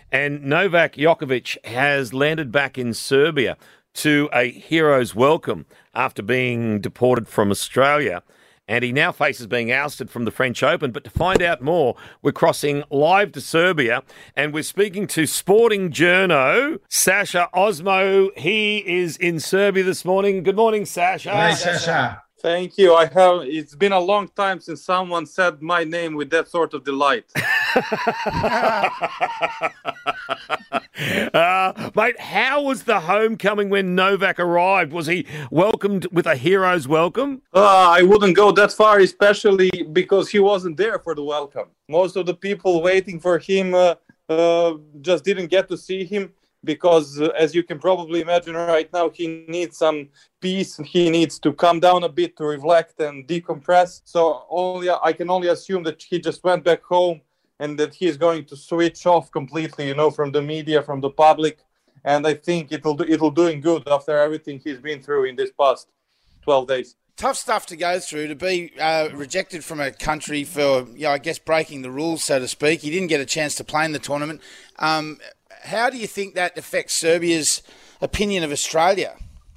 And Novak Djokovic has landed back in Serbia to a hero's welcome after being deported from Australia. And he now faces being ousted from the French Open. But to find out more, we're crossing live to Serbia and we're speaking to sporting journo Sasha Osmo. He is in Serbia this morning. Good morning, Sasha. Hi, Sasha. Thank you. It's been a long time since someone said my name with that sort of delight. Mate, how was the homecoming when Novak arrived? Was he welcomed with a hero's welcome? I wouldn't go that far, especially because he wasn't there for the welcome. Most of the people waiting for him just didn't get to see him because, as you can probably imagine right now, he needs some peace. He needs to calm down a bit to reflect and decompress. So I can only assume that he just went back home and that he's going to switch off completely, from the media, from the public. And I think it'll do him good after everything he's been through in this past 12 days. Tough stuff to go through, to be rejected from a country for, I guess, breaking the rules, so to speak. He didn't get a chance to play in the tournament. How do you think that affects Serbia's opinion of Australia?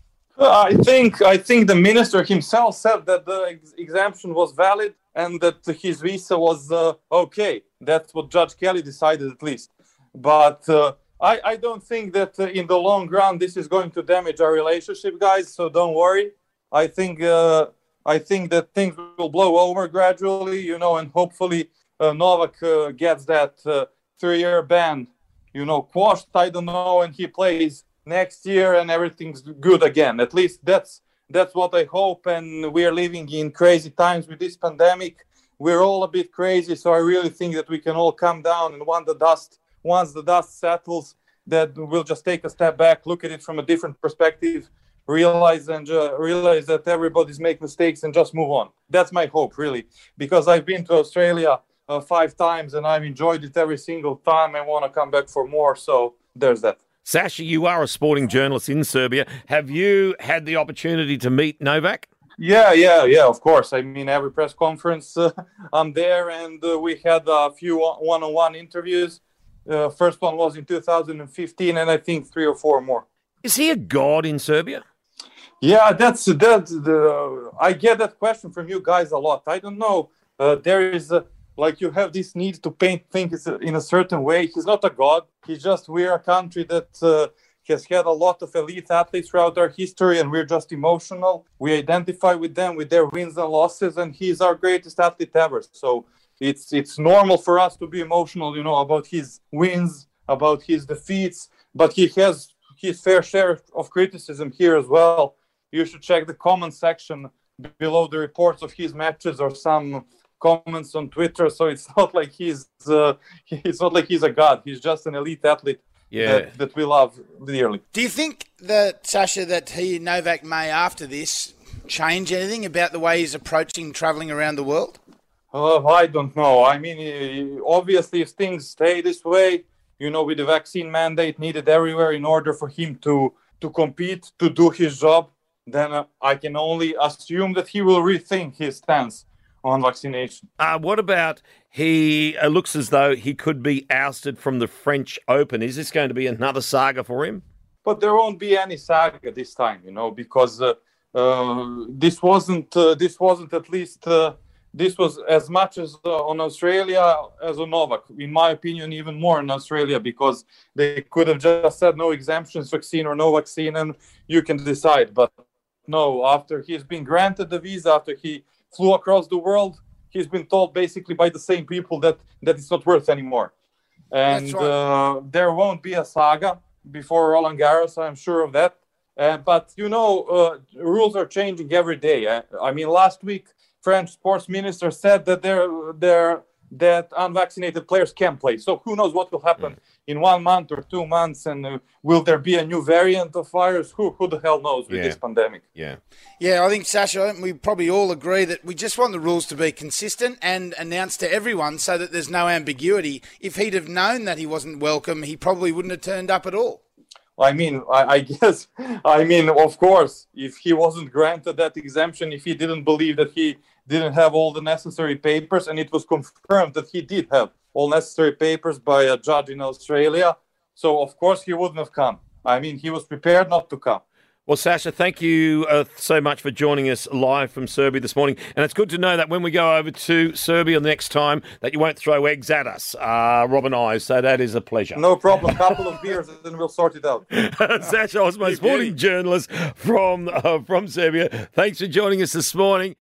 I think the minister himself said that the exemption was valid and that his visa was okay. That's what Judge Kelly decided, at least. But I don't think that in the long run this is going to damage our relationship, guys. So don't worry. I think that things will blow over gradually, and hopefully Novak gets that 3-year ban, quashed. I don't know, and he plays next year and everything's good again. At least that's what I hope. And we are living in crazy times with this pandemic. We're all a bit crazy, so I really think that we can all calm down, and once the dust settles, that we'll just take a step back, look at it from a different perspective, realize that everybody's make mistakes and just move on. That's my hope, really, because I've been to Australia 5 times and I've enjoyed it every single time. I want to come back for more, so there's that. Sasha, you are a sporting journalist in Serbia. Have you had the opportunity to meet Novak? Yeah, of course. I mean, every press conference I'm there, and we had a few one-on-one interviews. First one was in 2015, and I think 3 or 4 more. Is he a god in Serbia? Yeah, I get that question from you guys a lot. I don't know. There is you have this need to paint things in a certain way. He's not a god. We're a country that has had a lot of elite athletes throughout our history, and we're just emotional. We identify with them, with their wins and losses, and he's our greatest athlete ever. So it's normal for us to be emotional, about his wins, about his defeats, but he has his fair share of criticism here as well. You should check the comment section below the reports of his matches or some comments on Twitter. So it's not like he's a god. He's just an elite athlete. Yeah. That we love dearly. Do you think that, Sasha, that Novak may, after this, change anything about the way he's approaching travelling around the world? I don't know. I mean, obviously, if things stay this way, with the vaccine mandate needed everywhere in order for him to compete, to do his job, then I can only assume that he will rethink his stance on vaccination. What about he looks as though he could be ousted from the French Open? Is this going to be another saga for him? But there won't be any saga this time, because this wasn't at least this was as much as on Australia as on Novak. In my opinion, even more in Australia, because they could have just said no exemptions, vaccine or no vaccine, and you can decide. But no, after he's been granted the visa, after he flew across the world, he's been told basically by the same people that it's not worth anymore. And right. There won't be a saga before Roland Garros, I'm sure of that. But, rules are changing every day. I mean, last week, French sports minister said that that unvaccinated players can play. So who knows what will happen in 1 month or 2 months, and will there be a new variant of virus? Who the hell knows with this pandemic? Yeah, I think, Sasha, we probably all agree that we just want the rules to be consistent and announced to everyone so that there's no ambiguity. If he'd have known that he wasn't welcome, he probably wouldn't have turned up at all. I mean, of course, if he wasn't granted that exemption, if he didn't believe that he didn't have all the necessary papers, and it was confirmed that he did have all necessary papers by a judge in Australia. So, of course, he wouldn't have come. I mean, he was prepared not to come. Well, Sasha, thank you so much for joining us live from Serbia this morning. And it's good to know that when we go over to Serbia next time, that you won't throw eggs at us, Rob and I. So that is a pleasure. No problem. A couple of beers and then we'll sort it out. Sasha Osmo, sporting journalist from Serbia. Thanks for joining us this morning.